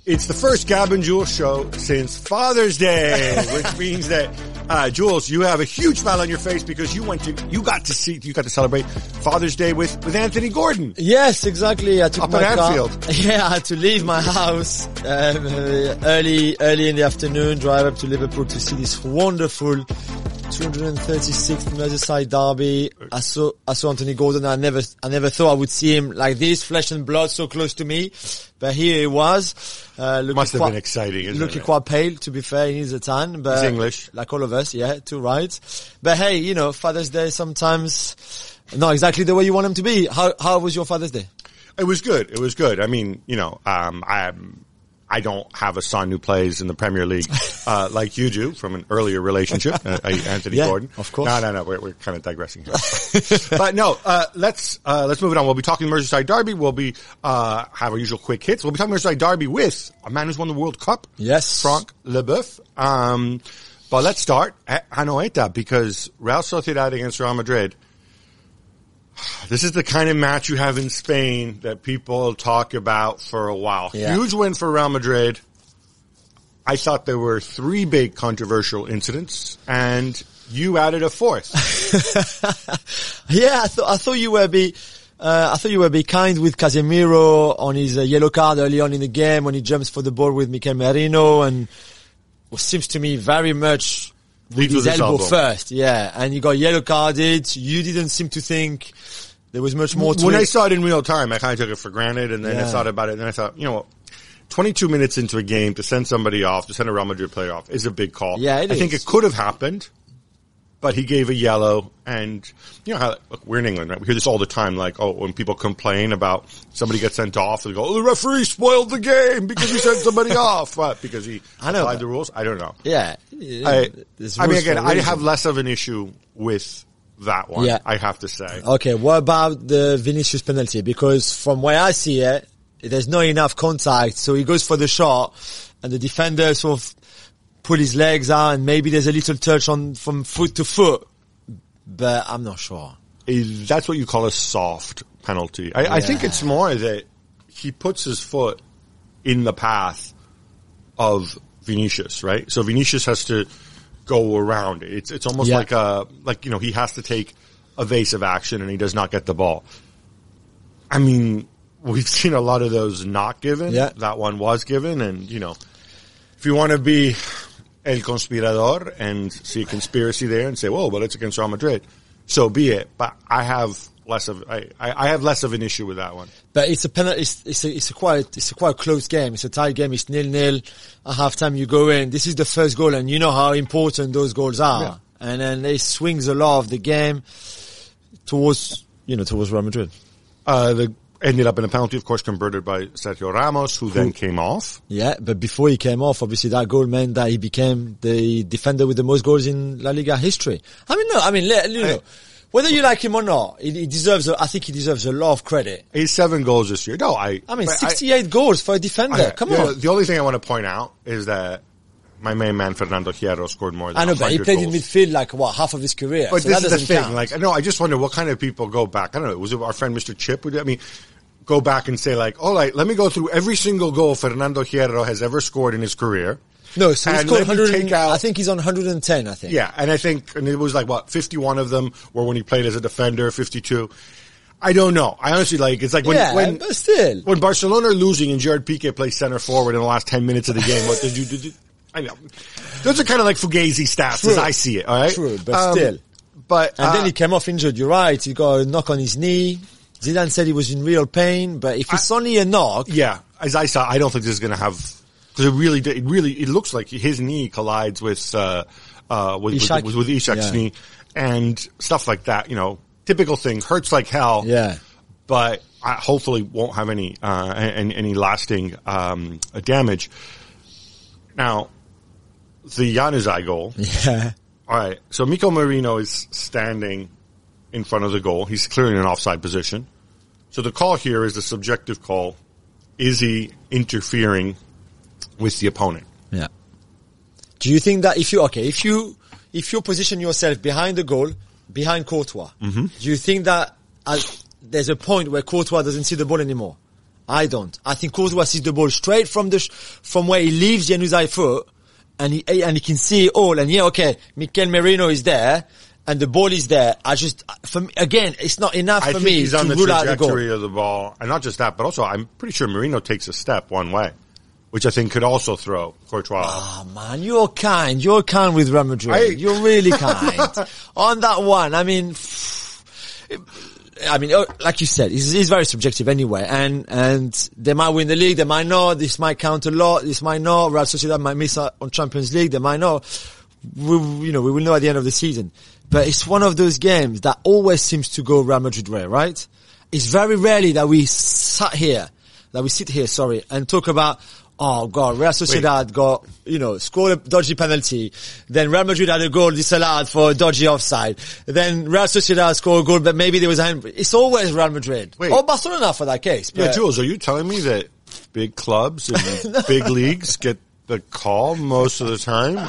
It's the first Gab and Jules show since Father's Day, which means that, Jules, you have a huge smile on your face because you got to celebrate Father's Day with Anthony Gordon. Yes, exactly. I took up my at car. Anfield. Yeah, I had to leave my house, early in the afternoon, drive up to Liverpool to see this wonderful 236th Merseyside derby. I saw Anthony Gordon. I never thought I would see him like this, flesh and blood, so close to me. But here he was. Must have been exciting, looking quite pale, to be fair. He needs a tan. But he's English. Like all of us, yeah, two rides. But hey, you know, Father's Day sometimes not exactly the way you want him to be. How was your Father's Day? It was good. It was good. I mean, you know, I don't have a son who plays in the Premier League, like you do from an earlier relationship, Anthony Gordon. Of course. No, we're kind of digressing here. But no, let's move it on. We'll be talking Merseyside Derby. We'll be, have our usual quick hits. We'll be talking Merseyside Derby with a man who's won the World Cup. Yes. Franck Leboeuf. But let's start at Anoeta because Real Sociedad against Real Madrid. This is the kind of match you have in Spain that people talk about for a while. Yeah. Huge win for Real Madrid. I thought there were 3 big controversial incidents, and you added a 4th. Yeah, I thought you were be kind with Casemiro on his yellow card early on in the game when he jumps for the ball with Mikel Merino, and what seems to me very much with his elbow first, yeah. And he got yellow carded. You didn't seem to think there was much more to it. When I saw it in real time, I kind of took it for granted, and then I thought about it, and then I thought, you know what, 22 minutes into a game to send somebody off, to send a Real Madrid player off, is a big call. Yeah, I think it could have happened, but he gave a yellow, and you know how, look, we're in England, right? We hear this all the time, like, oh, when people complain about somebody gets sent off, they go, oh, the referee spoiled the game because he sent somebody off. What? Because he applied the rules? I don't know. Yeah. I mean, again, I have less of an issue with that one, I have to say. Okay, what about the Vinicius penalty? Because from where I see it, there's not enough contact, so he goes for the shot, and the defender sort of pull his legs out, and maybe there's a little touch from foot to foot, but I'm not sure. That's what you call a soft penalty. I think it's more that he puts his foot in the path of Vinicius, right? So Vinicius has to go around it. It's almost like you know, he has to take evasive action and he does not get the ball. I mean, we've seen a lot of those not given. Yeah. That one was given, and you know, if you want to be El Conspirador and see a conspiracy there and say, whoa, but it's against Real Madrid, so be it. But I have less of an issue with that one. But it's a penalty. It's a quite close game. It's a tight game. It's 0-0. At halftime, you go in. This is the first goal, and you know how important those goals are. Yeah. And then they swings a lot of the game towards Real Madrid. Ended up in a penalty, of course, converted by Sergio Ramos, who then came off. Yeah, but before he came off, obviously that goal meant that he became the defender with the most goals in La Liga history. Whether you like him or not, I think he deserves a lot of credit. He's 7 goals this year. 68 goals for a defender. Come on. The only thing I want to point out is that my main man, Fernando Hierro, scored more than 100 but he played goals. in midfield like, half of his career. But so this that is the thing. count. Like, no, I just wonder what kind of people go back. I don't know. Was it our friend Mr. Chip? Go back and say like, all right, let me go through every single goal Fernando Hierro has ever scored in his career. No, so he scored 100. I think he's on 110, I think. Yeah, and it was like, 51 of them were when he played as a defender, 52. I don't know. I honestly it's like when but still. When Barcelona are losing and Gerard Piqué plays center forward in the last 10 minutes of the game, what did you I know. Those are kind of like Fugazi stats as I see it, alright? True, but still. And then he came off injured, you're right. He got a knock on his knee. Zidane said he was in real pain, but if it's only a knock. Yeah, as I saw, I don't think this is going to have, because it looks like his knee collides with Ishak's knee and stuff like that, you know, typical thing, hurts like hell. Yeah. But hopefully won't have any lasting, damage. Now, the Januzaj goal. Yeah. Alright, so Mikel Merino is standing in front of the goal. He's clearly in an offside position. So the call here is a subjective call. Is he interfering with the opponent? Yeah. Do you think that if you position yourself behind the goal, behind Courtois, do you think that there's a point where Courtois doesn't see the ball anymore? I don't. I think Courtois sees the ball straight from from where he leaves Januzaj foot, and he can see it all. And okay, Mikel Merino is there, and the ball is there. For me, again, it's not enough for me he's to on the rule out the goal. trajectory of the ball, and not just that, but also I'm pretty sure Merino takes a step one way, which I think could also throw Courtois. Oh man, you're kind with Real Madrid. You're really kind. On that one, I mean, like you said, it's very subjective anyway, and they might win the league, they might not, this might count a lot, this might not, Real Sociedad might miss out on Champions League, they might not. We will know at the end of the season. But it's one of those games that always seems to go Real Madrid way, right? It's very rarely that we sit here, and talk about, oh God, Real Sociedad scored a dodgy penalty. Then Real Madrid had a goal disallowed for a dodgy offside. Then Real Sociedad scored a goal, but maybe there was a hand. It's always Real Madrid. Or Barcelona for that case. Yeah, Jules, are you telling me that big clubs and big leagues get the call most of the time?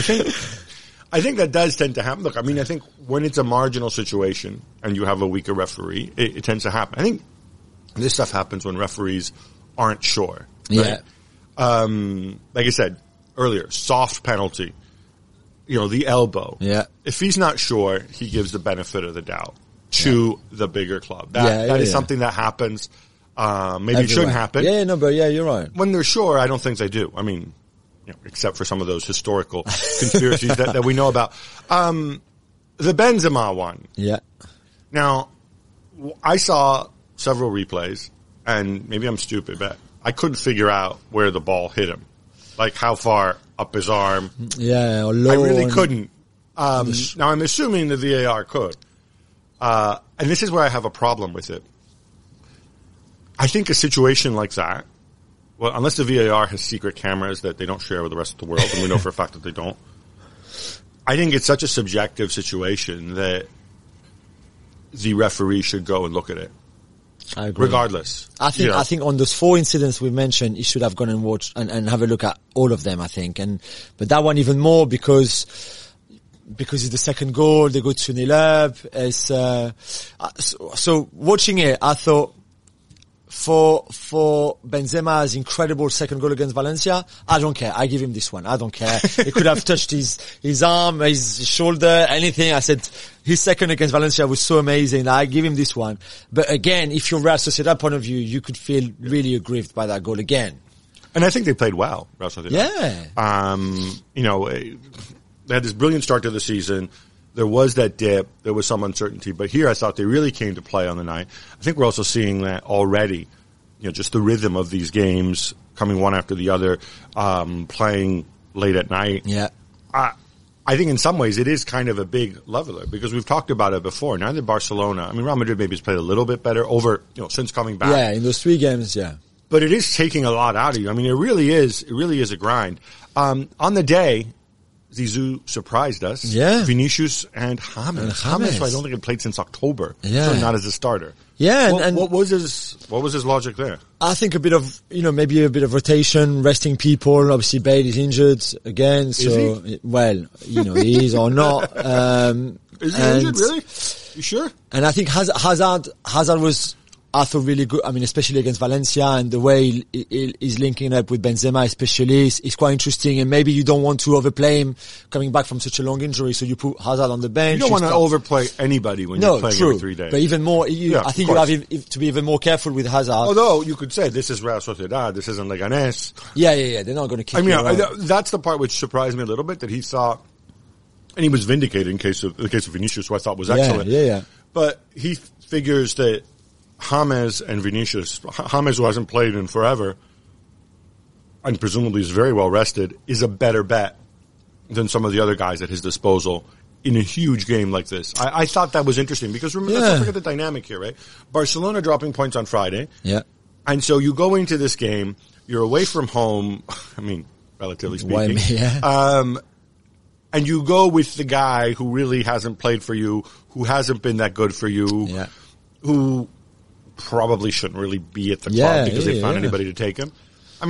I think that does tend to happen. Look, I mean, I think when it's a marginal situation and you have a weaker referee, it tends to happen. I think this stuff happens when referees aren't sure. Right? Yeah. Like I said earlier, soft penalty, the elbow. Yeah. If he's not sure, he gives the benefit of the doubt to the bigger club. That is something that happens. Maybe it shouldn't happen. You're right. When they're sure, I don't think they do. I mean, except for some of those historical conspiracies that we know about. The Benzema one. Yeah. Now, I saw several replays, and maybe I'm stupid, but I couldn't figure out where the ball hit him. Like how far up his arm. Yeah, or low. I really couldn't. Now I'm assuming the VAR could. And this is where I have a problem with it. I think a situation like that, well, unless the VAR has secret cameras that they don't share with the rest of the world, and we know for a fact that they don't, I think it's such a subjective situation that the referee should go and look at it. I agree. Regardless. I think on those 4 incidents we mentioned, he should have gone and watched and have a look at all of them, I think. But that one even more because it's the second goal, they go 2-0 up. So watching it, I thought, for Benzema's incredible second goal against Valencia, I don't care. I give him this one. I don't care. He could have touched his arm, his shoulder, anything. I said his second against Valencia was so amazing. I give him this one. But again, if you're Real Sociedad point of view, you could feel really aggrieved by that goal again. And I think they played well, Real Sociedad. Yeah. They had this brilliant start to the season. There was that dip. There was some uncertainty. But here I thought they really came to play on the night. I think we're also seeing that already, just the rhythm of these games coming one after the other, playing late at night. Yeah. I think in some ways it is kind of a big leveler because we've talked about it before. Neither Barcelona, Real Madrid maybe has played a little bit better since coming back. Yeah, in those 3 games, yeah. But it is taking a lot out of you. It really is a grind. On the day, Zizou surprised us. Yeah. Vinicius and James. James, who I don't think had played since October. Yeah. So not as a starter. Yeah. What was his logic there? I think a bit of, maybe a bit of rotation, resting people. Obviously Bale is injured again. So, is he? Well, he is or not. Is he injured, really? You sure? And I think Hazard was, I thought really good. Especially against Valencia and the way he's linking up with Benzema, especially, is quite interesting. And maybe you don't want to overplay him coming back from such a long injury, so you put Hazard on the bench. You don't want to overplay anybody when you're playing every 3 days. But even more, I think you have to be even more careful with Hazard. Although you could say this is Real Sociedad, this isn't Leganés. Yeah. They're not going to kick you around. That's the part which surprised me a little bit, that he thought, and he was vindicated in the case of Vinicius, who I thought was excellent. Yeah. But he figures that James and Vinicius, James, who hasn't played in forever and presumably is very well rested, is a better bet than some of the other guys at his disposal in a huge game like this. I thought that was interesting because let's not forget the dynamic here, right? Barcelona dropping points on Friday. Yeah. And so you go into this game, you're away from home, relatively speaking. And you go with the guy who really hasn't played for you, who hasn't been that good for you, who probably shouldn't really be at the club because they found anybody to take him.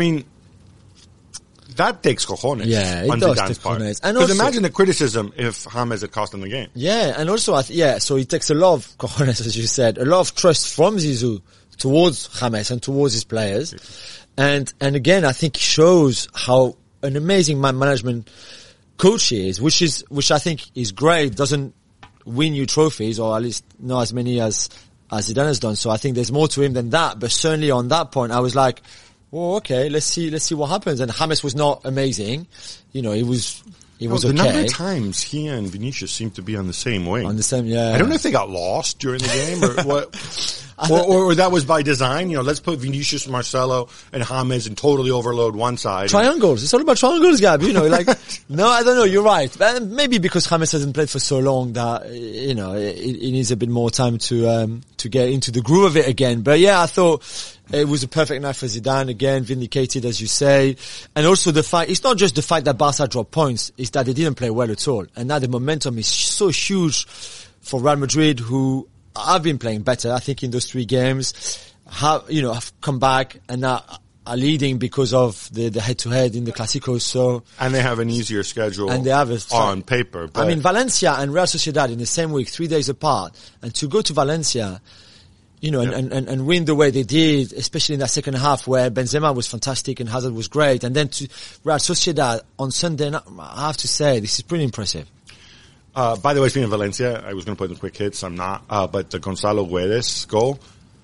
That takes cojones on Zidane's part. Because imagine the criticism if James had cost him the game. Yeah, and also, so it takes a lot of cojones, as you said, a lot of trust from Zizou towards James and towards his players. And again, I think shows how an amazing man management coach he is, which I think is great. Doesn't win you trophies, or at least not as many as Zidane has done. So I think there's more to him than that. But certainly on that point, I was like, well, okay, let's see what happens. And James was not amazing. You know, he was okay. The number of times he and Vinicius seemed to be on the same wing. On the same, yeah. I don't know if they got lost during the game or what. Or that was by design. You know, let's put Vinicius, Marcelo, and James and totally overload one side. Triangles. It's all about triangles, Gab. You know, like, no, I don't know. You're right. Maybe because James hasn't played for so long that, you know, it needs a bit more time to get into the groove of it again. But yeah, I thought it was a perfect night for Zidane, again, vindicated, as you say. And also the fact, it's not just the fact that Barca dropped points, it's that they didn't play well at all. And now the momentum is so huge for Real Madrid, who have been playing better, I think, in those 3 games, have come back and now are leading because of the head-to-head in the Clásicos. So, and they have an easier schedule and they have on paper. But I mean, Valencia and Real Sociedad in the same week, 3 days apart, and to go to Valencia, you know, and win the way they did, especially in that second half where Benzema was fantastic and Hazard was great, and then to Real Sociedad on Sunday, I have to say, this is pretty impressive. By the way, speaking of Valencia, I was going to put in quick hits. I'm not. But the Gonzalo Guedes goal,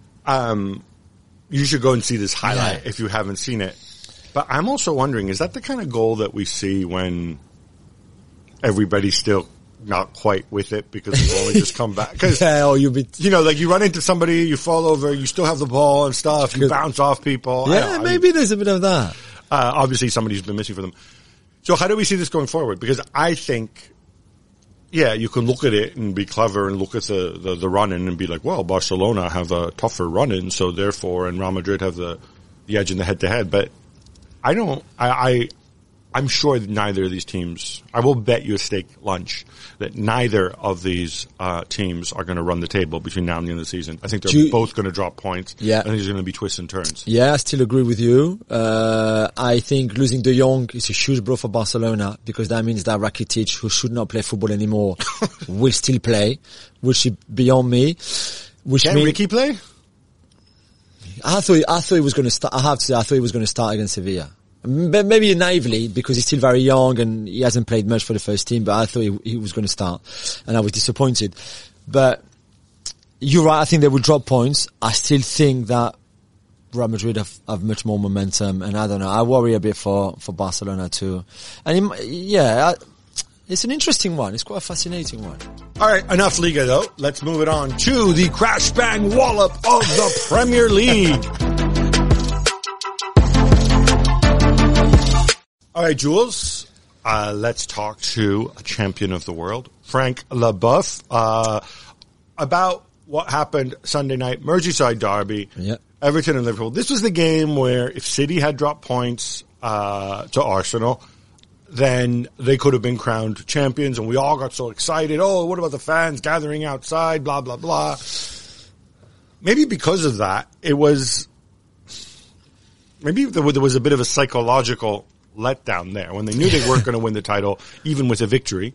you should go and see this highlight if you haven't seen it. But I'm also wondering, is that the kind of goal that we see when everybody's still not quite with it because they've only just come back? Cause, you know, like you run into somebody, you fall over, you still have the ball and stuff, you bounce off people. Yeah, maybe there's a bit of that. Obviously somebody's been missing for them. So how do we see this going forward? Because I think, yeah, you can look at it and be clever and look at the run-in and be like, well, Barcelona have a tougher run-in, so therefore, and Real Madrid have the edge in the head-to-head. But I'm sure that neither of these teams, I will bet you a steak lunch that neither of these teams are going to run the table between now and the end of the season. I think they're both going to drop points. Yeah. I think there's going to be twists and turns. Yeah, I still agree with you. I think losing De Jong is a huge blow for Barcelona because that means that Rakitic, who should not play football anymore, will still play, which is beyond me. Can Ricky play? I thought he was going to start. I have to say, I thought he was going to start against Sevilla. Maybe naively because he's still very young and he hasn't played much for the first team, but I thought he was going to start and I was disappointed. But you're right, I think they will drop points. I still think that Real Madrid have much more momentum, and I don't know, I worry a bit for Barcelona too. And it's an interesting one. It's quite a fascinating one. All right, enough Liga though. Let's move it on to the crash bang wallop of the Premier League. All right, Jules, let's talk to a champion of the world, Frank Leboeuf, about what happened Sunday night, Merseyside derby, Everton and Liverpool. This was the game where if City had dropped points to Arsenal, then they could have been crowned champions, and we all got so excited. Oh, what about the fans gathering outside, blah, blah, blah. Maybe because of that, maybe there was a bit of a psychological letdown there when they knew they weren't going to win the title, even with a victory.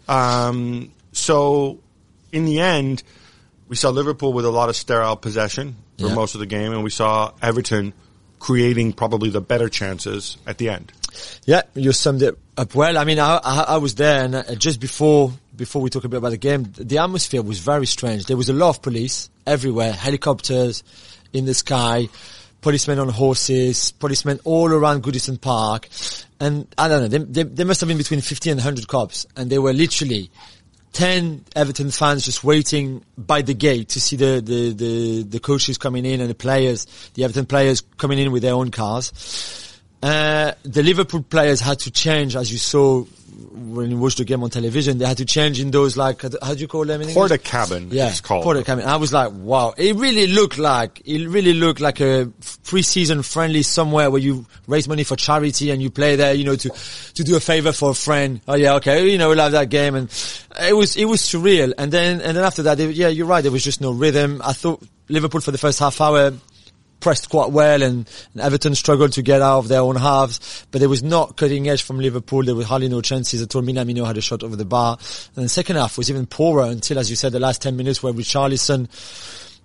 So in the end, we saw Liverpool with a lot of sterile possession for most of the game, and we saw Everton creating probably the better chances at the end. Yeah, you summed it up well. I mean, I was there, and just before we talk a bit about the game, the atmosphere was very strange. There was a lot of police everywhere, helicopters in the sky, policemen on horses, policemen all around Goodison Park. And I don't know, there must have been between 50 and 100 cops. And they were literally 10 Everton fans just waiting by the gate to see the coaches coming in and the Everton players coming in with their own cars. The Liverpool players had to change, as you saw when you watched the game on television. They had to change in those, like, how do you call them in English? Porta cabin. Yeah, it's called. Porta cabin. I was like, wow. It really looked like a pre-season friendly somewhere where you raise money for charity and you play there, to do a favor for a friend. Oh yeah, okay, we love that game. And it was surreal. And then after that, you're right, there was just no rhythm. I thought Liverpool for the first half hour pressed quite well, and Everton struggled to get out of their own halves, but there was not cutting edge from Liverpool. There were hardly no chances at all. Minamino had a shot over the bar, and the second half was even poorer until, as you said, the last 10 minutes where Richarlison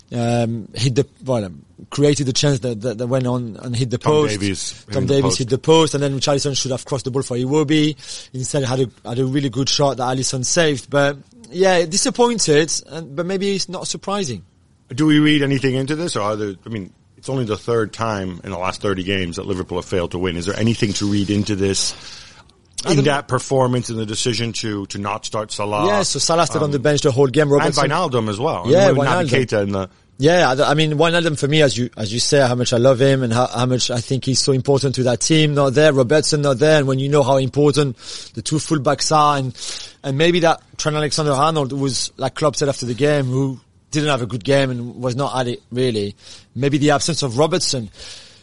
created the chance that went on and hit the post. Tom Davies hit the post, and then Richarlison should have crossed the ball for Iwobi. Instead, had a really good shot that Alisson saved. But yeah, disappointed, but maybe it's not surprising. Do we read anything into this, or it's only the third time in the last 30 games that Liverpool have failed to win. Is there anything to read into this? In that performance and the decision to not start Salah. Yeah, so Salah stayed on the bench the whole game. Robertson. And Wijnaldum as well. Yeah, Wijnaldum. Wijnaldum for me, as you say, how much I love him and how much I think he's so important to that team. Not there, Robertson not there, and when you know how important the two fullbacks are, and maybe that Trent Alexander-Arnold was, like Klopp said after the game, who didn't have a good game and was not at it really. Maybe the absence of Robertson,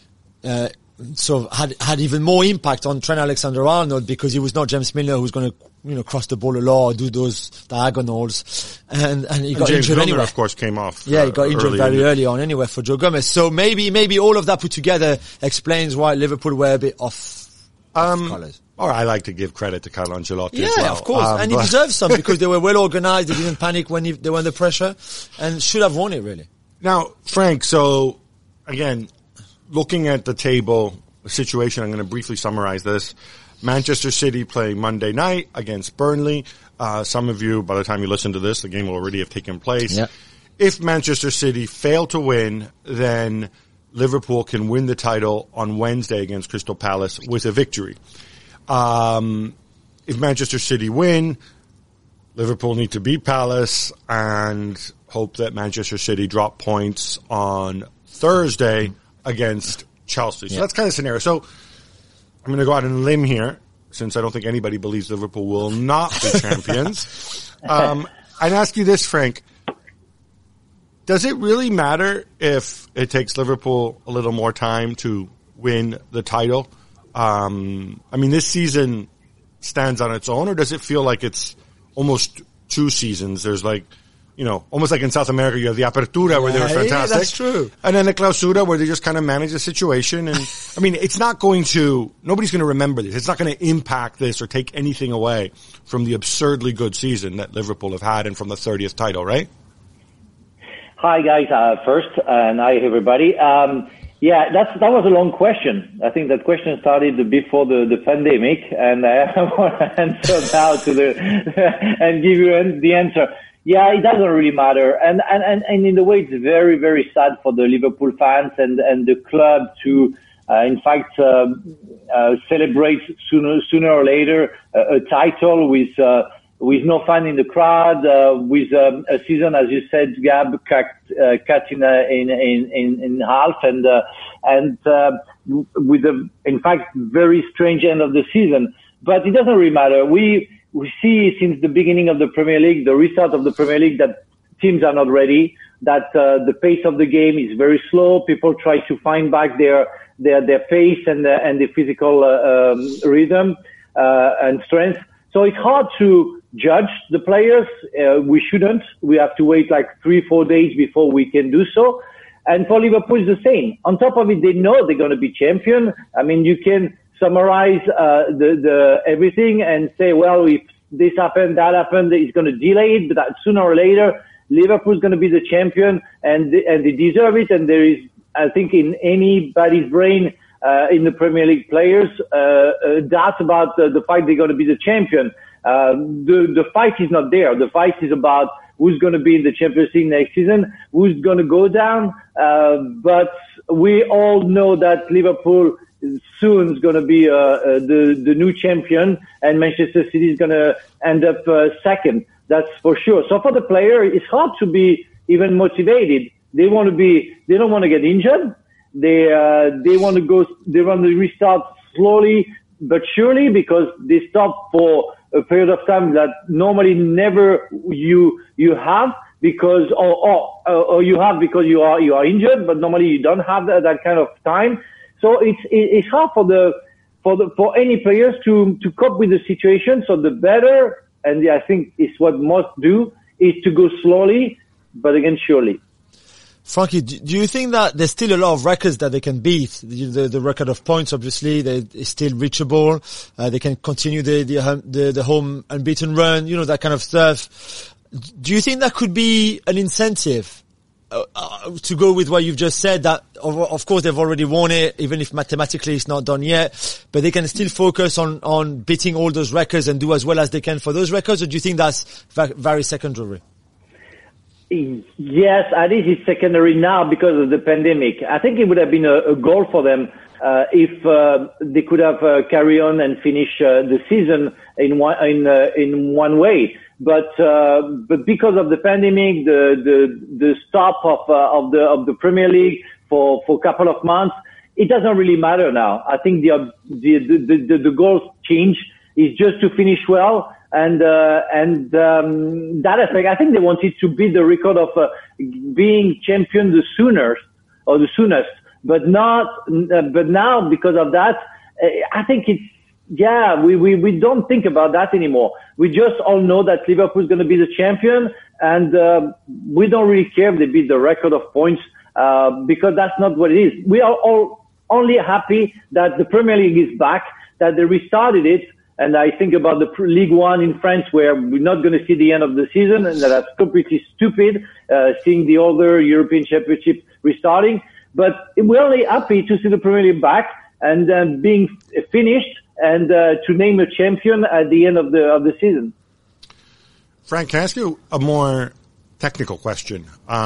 had even more impact on Trent Alexander-Arnold, because he was not James Milner who's going to, cross the ball a lot or do those diagonals. And he got James injured Milner, anyway. Of course, came off. Yeah, he got injured very early on anyway for Joe Gomez. So maybe all of that put together explains why Liverpool were a bit off colours. Or I like to give credit to Carlo Ancelotti as well. Yeah, of course. And he deserves some, because they were well organised. They didn't panic when they were under pressure, and should have won it really. Now, Frank, so again, looking at the table situation, I'm going to briefly summarize this. Manchester City playing Monday night against Burnley. Some of you, by the time you listen to this, the game will already have taken place. Yep. If Manchester City fail to win, then Liverpool can win the title on Wednesday against Crystal Palace with a victory. If Manchester City win, Liverpool need to beat Palace and hope that Manchester City drop points on Thursday against Chelsea. So that's kind of the scenario. So I'm going to go out on a limb here, since I don't think anybody believes Liverpool will not be champions. I'd ask you this, Frank. Does it really matter if it takes Liverpool a little more time to win the title? This season stands on its own, or does it feel like it's almost two seasons? There's almost like in South America, you have the Apertura where they were fantastic. Yeah, that's true. And then the Clausura where they just kind of manage the situation. And it's not nobody's going to remember this. It's not going to impact this or take anything away from the absurdly good season that Liverpool have had and from the 30th title, right? Hi guys, first, and hi everybody. That was a long question. I think that question started before the pandemic, and I want to answer now and give you the answer. Yeah, it doesn't really matter. And in a way, it's very, very sad for the Liverpool fans and the club to, in fact, celebrate sooner or later a title with no fan in the crowd, with a season, as you said, Gab, cut in half, and with in fact, very strange end of the season. But it doesn't really matter. We see since the beginning of the Premier League, the restart of the Premier League, that teams are not ready, that the pace of the game is very slow. People try to find back their pace and the physical rhythm and strength. So it's hard to judge the players. We shouldn't. We have to wait like 3-4 days before we can do so. And for Liverpool, it's the same. On top of it, they know they're going to be champion. You can summarize the everything and say, well, if this happened, that happened, it's going to delay it, but that sooner or later, Liverpool's going to be the champion, and they deserve it. And there is, I think, in anybody's brain, in the Premier League players, doubt about the fight they're going to be the champion. The fight is not there. The fight is about who's going to be in the Champions League next season, who's going to go down. But we all know that Liverpool soon is going to be the new champion, and Manchester City is going to end up second. That's for sure. So for the player, it's hard to be even motivated. They don't want to get injured. They want to restart slowly but surely, because they stop for a period of time that normally never you have, because or you have because you are injured, but normally you don't have that kind of time. So it's hard for any players to cope with the situation. So the better, and I think it's what most do, is to go slowly, but again surely. Frankie, do you think that there's still a lot of records that they can beat? The record of points, obviously, is still reachable. They can continue the home unbeaten run, that kind of stuff. Do you think that could be an incentive to go with what you've just said, that of course they've already won it, even if mathematically it's not done yet, but they can still focus on beating all those records and do as well as they can for those records, or do you think that's very secondary? Yes, I think it's secondary now because of the pandemic. I think it would have been a goal for them if they could have carry on and finish the season in one way. But because of the pandemic, the stop of the Premier League for a couple of months, it doesn't really matter now. I think the goals change is just to finish well. And that aspect, I think they wanted to beat the record of being champion the soonest, but now because of that, I think it's, we don't think about that anymore. We just all know that Liverpool is going to be the champion, and we don't really care if they beat the record of points, because that's not what it is. We are all only happy that the Premier League is back, that they restarted it. And I think about the Ligue 1 in France, where we're not going to see the end of the season, and that's completely stupid, seeing the other European Championship restarting. But we're only happy to see the Premier League back and being finished, and to name a champion at the end of the season. Frank, can I ask you a more technical question?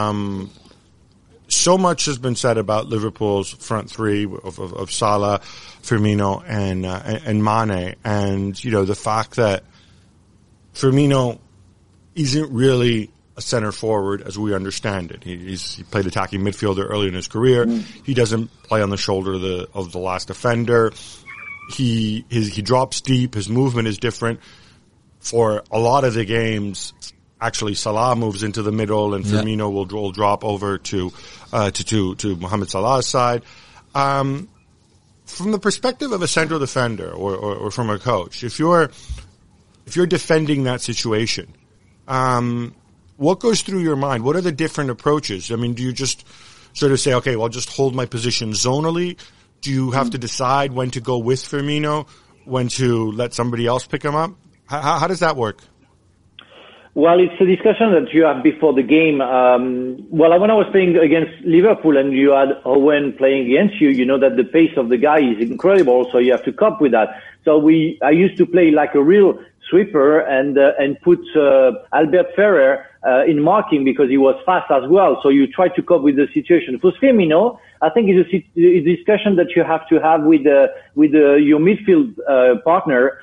So much has been said about Liverpool's front three of Salah, Firmino, and Mane, and the fact that Firmino isn't really a center forward as we understand it. He played attacking midfielder early in his career. He doesn't play on the shoulder of the last defender. He drops deep. His movement is different. For a lot of the games, actually, Salah moves into the middle, and Firmino will drop over to Mohamed Salah's side. From the perspective of a central defender or from a coach, if you're defending that situation, what goes through your mind? What are the different approaches? I mean, do you just sort of say, okay, well, I'll just hold my position zonally? Do you have to decide when to go with Firmino, when to let somebody else pick him up? How does that work? Well, it's a discussion that you have before the game. When I was playing against Liverpool and you had Owen playing against you, you know that the pace of the guy is incredible, so you have to cope with that. So I used to play like a real sweeper and put Albert Ferrer in marking because he was fast as well. So you try to cope with the situation. For Firmino, I think it's a discussion that you have to have with your midfield partner,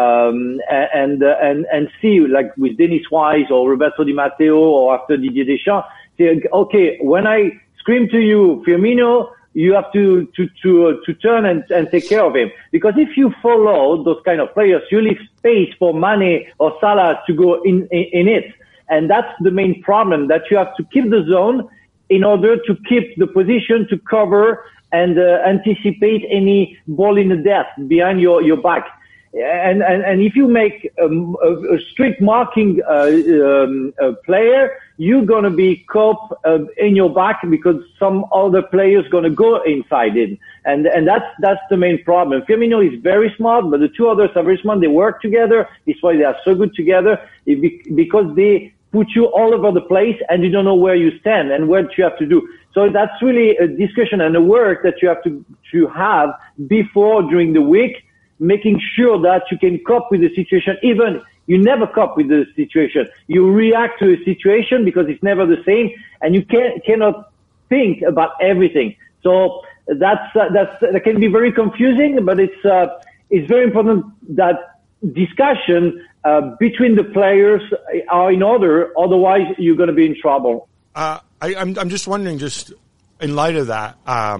and see, like with Dennis Wise or Roberto Di Matteo or after Didier Deschamps, say, okay, when I scream to you, Firmino, you have to turn and take care of him. Because if you follow those kind of players, you leave space for Mane or Salah to go in it. And that's the main problem, that you have to keep the zone in order to keep the position to cover and anticipate any ball in the depth behind your back. And if you make a strict marking player, you're going to be caught in your back because some other players going to go inside it. And that's the main problem. Firmino is very smart, but the two others are very smart. They work together. It's why they are so good together, because they put you all over the place and you don't know where you stand and what you have to do. So that's really a discussion and a work that you have to have before, during the week, making sure that you can cope with the situation. Even you never cope with the situation. You react to a situation because it's never the same, and you cannot think about everything. So that can be very confusing, but it's very important that discussion between the players are in order. Otherwise, you're going to be in trouble. I'm just wondering, just in light of that,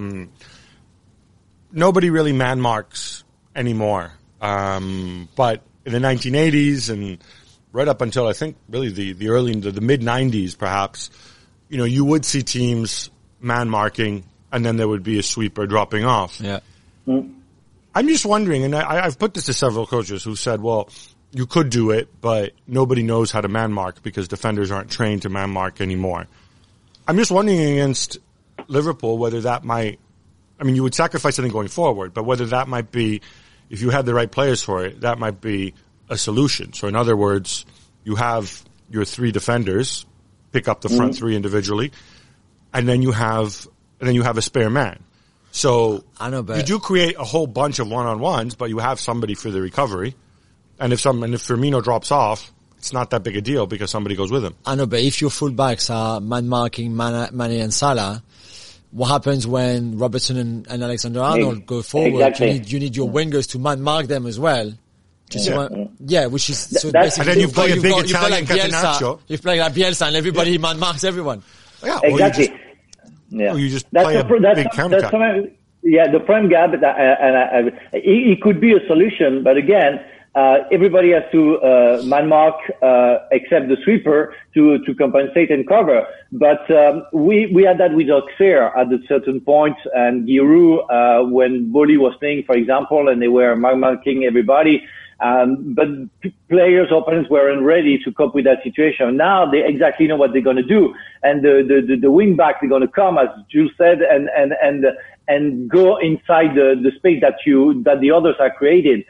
nobody really man marks anymore. But in the 1980s and right up until I think really the early the mid 90s, perhaps, you would see teams man marking and then there would be a sweeper dropping off. Yeah. I'm just wondering, and I've put this to several coaches who said, well, you could do it, but nobody knows how to man mark because defenders aren't trained to man mark anymore. I'm just wondering against Liverpool whether that might, you would sacrifice something going forward, but whether that might be, if you had the right players for it, that might be a solution. So in other words, you have your three defenders, pick up the front three individually, and then you have a spare man. So I know, but you do create a whole bunch of one-on-ones, but you have somebody for the recovery. And if Firmino drops off, it's not that big a deal because somebody goes with him. I know, but if your fullbacks are man-marking Mane and Salah, what happens when Robertson and Alexander-Arnold go forward? Exactly. You need your wingers to man-mark them as well. Which is so That's- basically And then you play a big you play Italian like Bielsa. Catenaccio. You play like Bielsa, and everybody man-marks everyone. Yeah, Exactly. Or you just play a big counter-attack. The prem gap, it could be a solution, but again, everybody has to man mark except the sweeper to compensate and cover. But we had that with Auxerre at a certain point, and Giroud when Boli was playing, for example, and they were man marking everybody. But players, opponents weren't ready to cope with that situation. Now they exactly know what they're going to do, and the wing back they're going to come, as Jules said, and go inside the space that the others are created.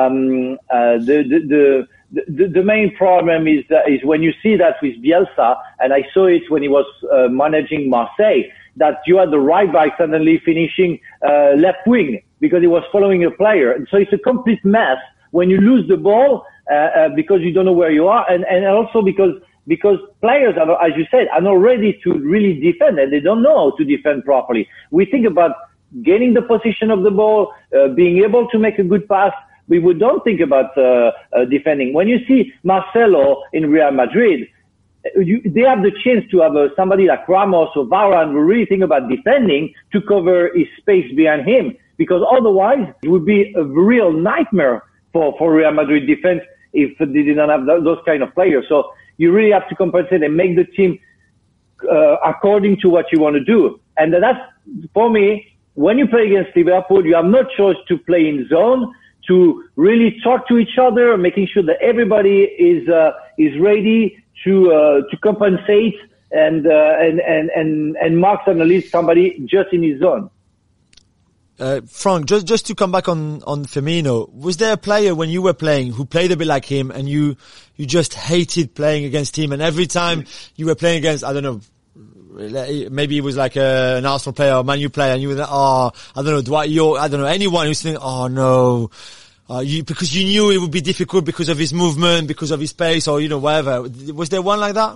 The main problem is when you see that with Bielsa, and I saw it when he was managing Marseille, that you had the right back suddenly finishing left wing because he was following a player, and so it's a complete mess when you lose the ball because you don't know where you are, and also because players are, as you said, are not ready to really defend, and they don't know how to defend properly. We think about getting the position of the ball, being able to make a good pass. We don't think about defending. When you see Marcelo in Real Madrid, they have the chance to have somebody like Ramos or Varane who really think about defending to cover his space behind him, because otherwise it would be a real nightmare for Real Madrid defense if they didn't have those kind of players. So you really have to compensate and make the team according to what you want to do. And that's, for me, when you play against Liverpool, you have no choice to play in zone, to really talk to each other, making sure that everybody is ready to compensate and mark and release somebody just in his zone. Frank, just to come back on Firmino, was there a player when you were playing who played a bit like him and you just hated playing against him, and every time you were playing against, I don't know, maybe it was like an Arsenal player or Man U player, and you were like, I don't know, Dwight York, I don't know, anyone who's thinking, no, because you knew it would be difficult because of his movement, because of his pace, or, whatever. Was there one like that?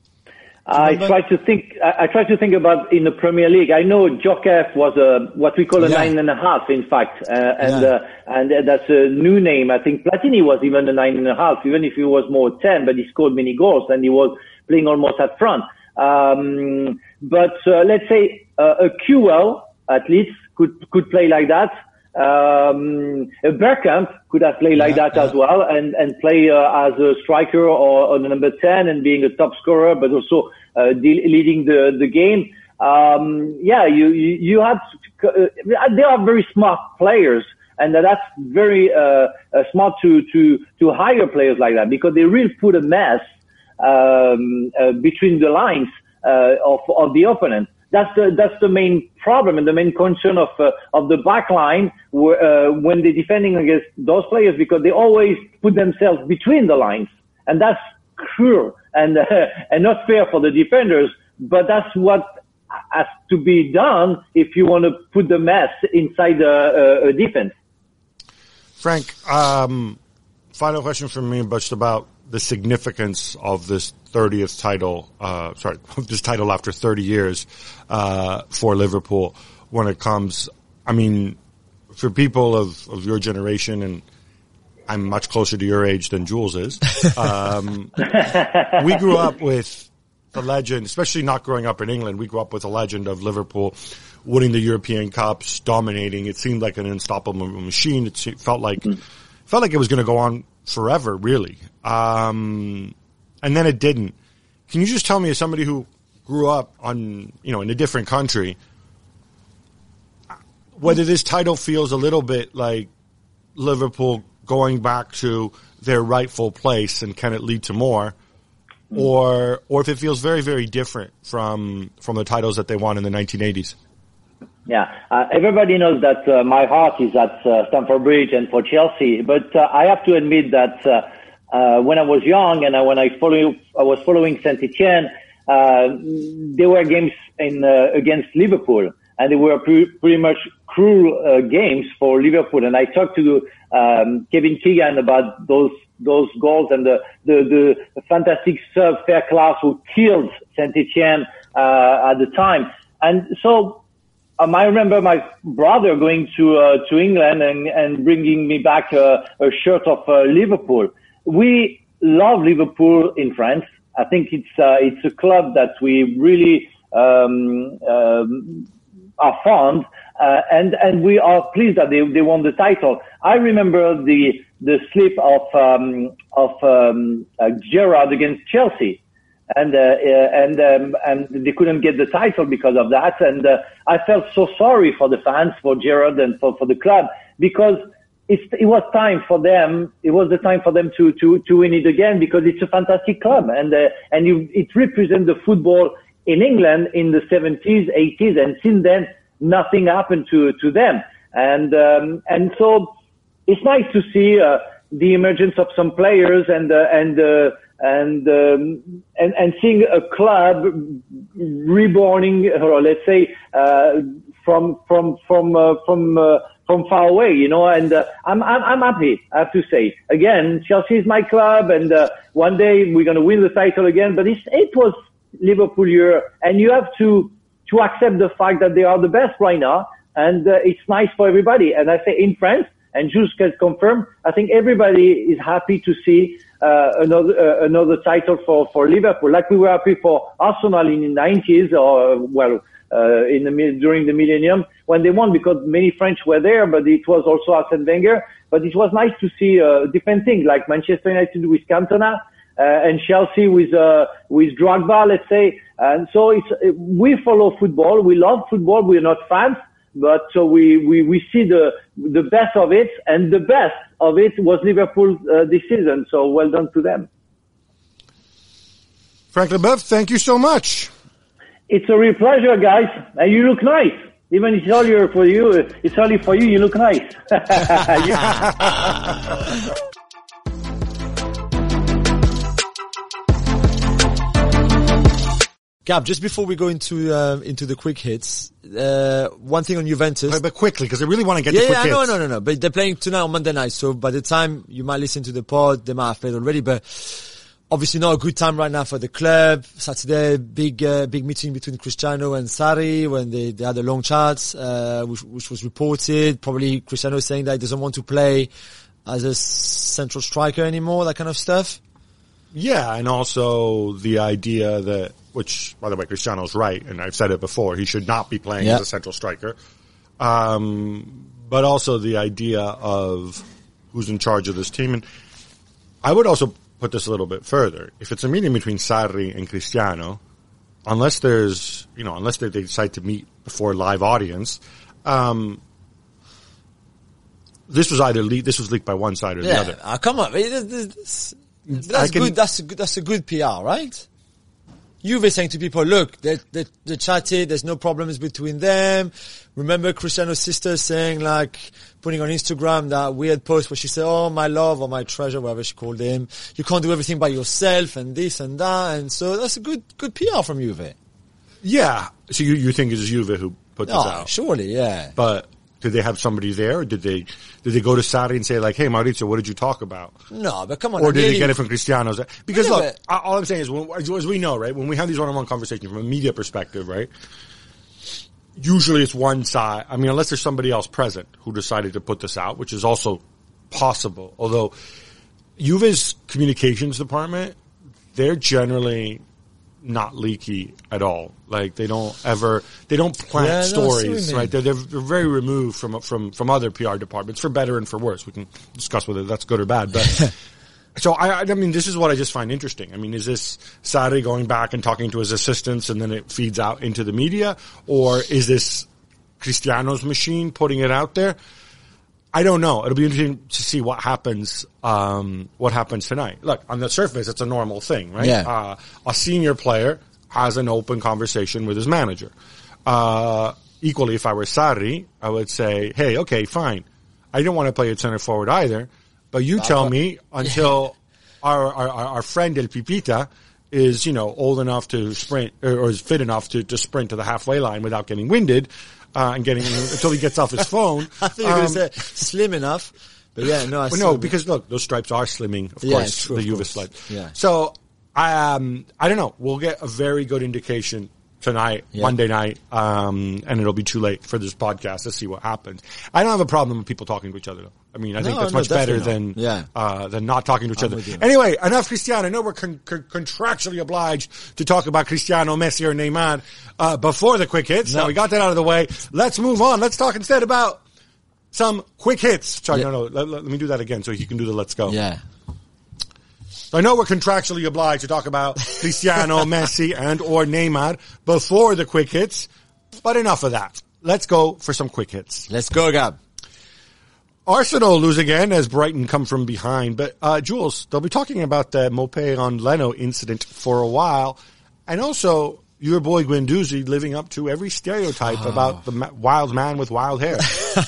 I try to think about in the Premier League. I know Djokovic was what we call a 9.5, in fact, and that's a new name. I think Platini was even a 9.5, even if he was more 10, but he scored many goals and he was playing almost at front. But let's say a QL at least could play like that. Bergkamp could have played like that as well, and play as a striker or the number 10 and being a top scorer, but also leading the game. You have they are very smart players, and that's very smart to hire players like that, because they really put a mess between the lines of the opponent. That's the main problem and the main concern of the back line when they're defending against those players, because they always put themselves between the lines, and that's cruel and not fair for the defenders. But that's what has to be done if you want to put the mess inside a defense. Frank, final question from me, just about the significance of this 30th title, this title after 30 years, for Liverpool when it comes, I mean, for people of your generation, and I'm much closer to your age than Jules is, we grew up with the legend, especially not growing up in England, we grew up with the legend of Liverpool winning the European Cups, dominating. It seemed like an unstoppable machine. It felt like it was going to go on forever, really. And then it didn't. Can you just tell me, as somebody who grew up in a different country, whether this title feels a little bit like Liverpool going back to their rightful place, and can it lead to more, or if it feels very, very different from the titles that they won in the 1980s? Yeah, everybody knows that my heart is at Stamford Bridge and for Chelsea, but I have to admit that when I was young and when I was following Saint-Etienne, there were games against Liverpool, and they were pretty much cruel games for Liverpool. And I talked to Kevin Keegan about those goals and the fantastic sub Fairclough who killed Saint-Etienne at the time. And so I remember my brother going to England and bringing me back a shirt of Liverpool. We love Liverpool in France. I think it's a club that we really are fond, and we are pleased that they won the title. I remember the slip of Gerrard against Chelsea, and they couldn't get the title because of that. And I felt so sorry for the fans, for Gerrard, and for the club, because it was time for them. It was the time for them to win it again, because it's a fantastic club, and it represents the football in England in the 70s, 80s, and since then nothing happened to them. And so it's nice to see the emergence of some players and seeing a club reborning, or let's say from far away, you know. And I'm happy, I have to say. Again, Chelsea is my club, and one day we're going to win the title again. But it was Liverpool year, and you have to accept the fact that they are the best right now, and it's nice for everybody. And I say in France, and Jules can confirm, I think everybody is happy to see another title for Liverpool, like we were happy for Arsenal in the 90s, or during the millennium when they won, because many French were there, but it was also Arsene Wenger. But it was nice to see different things, like Manchester United with Cantona, and Chelsea with Drogba, let's say. And so we follow football. We love football. We're not fans, but so we see the best of it, and the best of it was Liverpool this season. So well done to them. Frank Leboeuf, thank you so much. It's a real pleasure, guys. And you look nice. Even if it's earlier for you, it's early for you, you look nice. Gab, just before we go into the quick hits, one thing on Juventus. But quickly, because I really want to get the quick hits. No. But they're playing tonight on Monday night, so by the time you might listen to the pod, they might have played already. But obviously not a good time right now for the club. Saturday, big meeting between Cristiano and Sarri when they had a long chat, which was reported. Probably Cristiano saying that he doesn't want to play as a central striker anymore, that kind of stuff. Yeah, and also the idea that, which, by the way, Cristiano's right, and I've said it before, he should not be playing as a central striker. But also the idea of who's in charge of this team. And I would also put this a little bit further. If it's a meeting between Sarri and Cristiano, unless they decide to meet before a live audience, this was leaked by one side or the other. Come on. That's good. That's a good PR, right? Juve saying to people, look, they chatted, there's no problems between them. Remember Cristiano's sister saying, like, putting on Instagram that weird post where she said, oh, my love, or my treasure, whatever she called him. You can't do everything by yourself, and this and that. And so that's a good PR from Juve. Yeah. So you think it's Juve who put this out? Surely, yeah. But did they have somebody there, or did they go to Sarri and say, like, hey, Maurizio, what did you talk about? No, but come on. Or did they get it from Cristiano? Because look, but all I'm saying is, as we know, right, when we have these one-on-one conversations from a media perspective, right, usually it's one side. I mean, unless there's somebody else present who decided to put this out, which is also possible. Although Juve's communications department, they're generally not leaky at all. Like they don't plant stories, right? They're very removed from other PR departments, for better and for worse. We can discuss whether that's good or bad, but so I mean, this is what I just find interesting. I mean, is this Sarri going back and talking to his assistants and then it feeds out into the media, or is this Cristiano's machine putting it out there? I don't know. It'll be interesting to see what happens tonight. Look, on the surface, it's a normal thing, right? Yeah. A senior player has an open conversation with his manager. Equally, if I were Sarri, I would say, hey, okay, fine. I don't want to play at center forward either, but you tell me until our friend El Pipita is, old enough to sprint or is fit enough to sprint to the halfway line without getting winded, and getting until he gets off his phone. I think you're going to say slim enough. But yeah, no, no, because look, those stripes are slimming, of course, true, the of Juve course. stripe. Yeah. So, I don't know. We'll get a very good indication tonight, Monday night, and it'll be too late for this podcast to see what happens. I don't have a problem with people talking to each other, though. I mean, I think that's much better than not talking to each other. Anyway, enough Cristiano. I know we're contractually obliged to talk about Cristiano, Messi, or Neymar before the quick hits. Now we got that out of the way. Let's move on. Let's talk instead about some quick hits. Sorry, no. Let me do that again so you can do the let's go. Yeah. So I know we're contractually obliged to talk about Cristiano, Messi, and or Neymar before the quick hits, but enough of that. Let's go for some quick hits. Let's go, Gab. Arsenal lose again as Brighton come from behind, but Jules, they'll be talking about the Mopé on Leno incident for a while, and also your boy Guendouzi living up to every stereotype about the wild man with wild hair.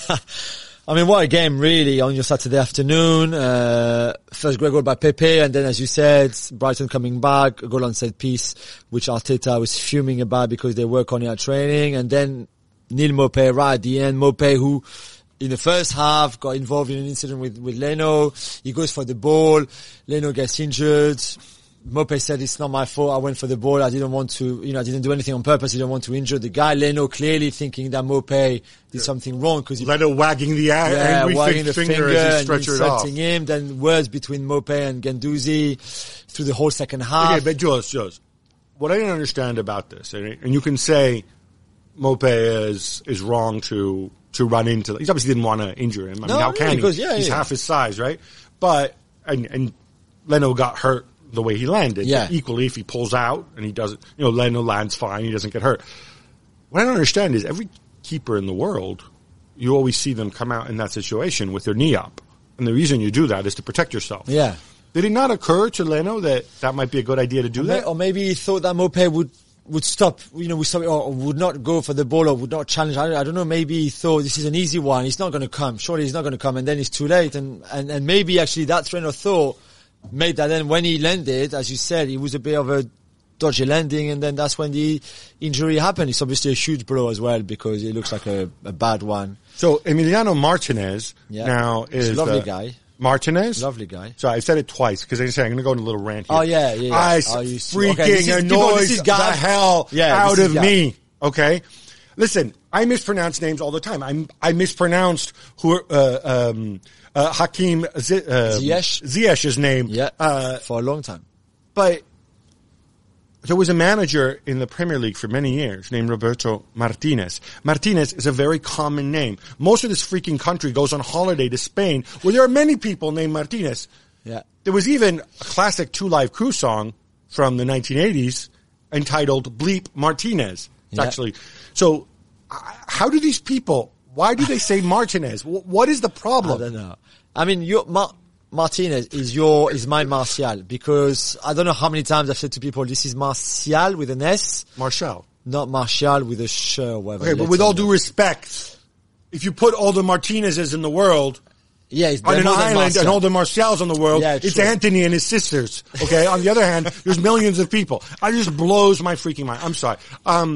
I mean, what a game, really, on your Saturday afternoon. First great goal by Pepe, and then, as you said, Brighton coming back, a goal on set piece, which Arteta was fuming about because they work on it at training, and then Neil Mopé right at the end. Mopé, who in the first half got involved in an incident with Leno. He goes for the ball. Leno gets injured. Mopé said, it's not my fault. I went for the ball. I didn't want to, I didn't do anything on purpose. I didn't want to injure the guy. Leno clearly thinking that Mopé did something wrong because he Leno wagging the angry wagging the finger finger as he and stretched it off. insulting him. Then words between Mopé and Guendouzi through the whole second half. Okay, but Jules, what I didn't understand about this, and you can say Mopé is wrong to run into. He obviously didn't want to injure him. I mean, how can he? He's half his size, right? But and Leno got hurt the way he landed. Yeah. Equally, if he pulls out and he doesn't, Leno lands fine, he doesn't get hurt. What I don't understand is every keeper in the world, you always see them come out in that situation with their knee up. And the reason you do that is to protect yourself. Yeah. Did it not occur to Leno that might be a good idea to do that? Or maybe he thought that Mopé would stop, or would not go for the ball or would not challenge. I don't know. Maybe he thought this is an easy one. He's not going to come. Surely he's not going to come. And then it's too late. And maybe actually that train of thought made that then when he landed, as you said, it was a bit of a dodgy landing, and then that's when the injury happened. It's obviously a huge blow as well because it looks like a bad one. So Emiliano Martinez now is a lovely guy. Martinez? Lovely guy. So I said it twice because I said I'm going to go on a little rant here. Oh, yeah. I freaking annoys the hell out of me. Okay? Listen, I mispronounce names all the time. I mispronounced Hakim Ziyech's name. For a long time. But there was a manager in the Premier League for many years named Roberto Martinez. Martinez is a very common name. Most of this freaking country goes on holiday to Spain where there are many people named Martinez. Yeah. There was even a classic Two Live Crew song from the 1980s entitled Bleep Martinez. It's actually, so how do these people, why do they say Martinez? What is the problem? I don't know. I mean, Martinez is my Martial, because I don't know how many times I've said to people, this is Martial with an S. Martial. Not Martial with a sh or whatever. Okay, but with all due respect, if you put all the Martinezes in the world on an island and all the Martials in the world, it's Anthony and his sisters. Okay? On the other hand, there's millions of people. It just blows my freaking mind. I'm sorry.